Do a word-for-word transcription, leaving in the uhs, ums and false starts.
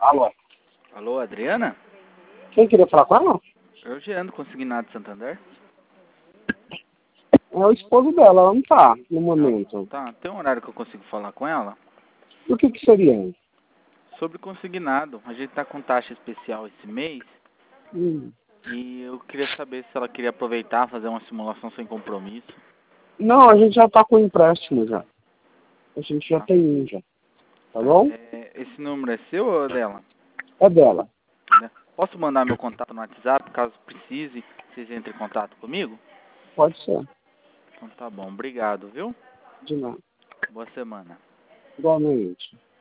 Alô? Alô, Adriana? Quem queria falar com ela? Eu Jean, do Consignado de Santander. É o esposo dela, ela não tá no momento. Tá, tem um horário que eu consigo falar com ela? E o que que seria? Sobre consignado. A gente tá com taxa especial esse mês Hum. e eu queria saber se ela queria aproveitar, fazer uma simulação sem compromisso. Não, a gente já tá com empréstimo já. A gente já Tá? tem um já. Tá bom? É, esse número é seu ou é dela? É dela. Né? Posso mandar meu contato no WhatsApp, caso precise, vocês entrem em contato comigo? Pode ser. Então tá bom, obrigado, viu? De nada. Boa semana. Igualmente.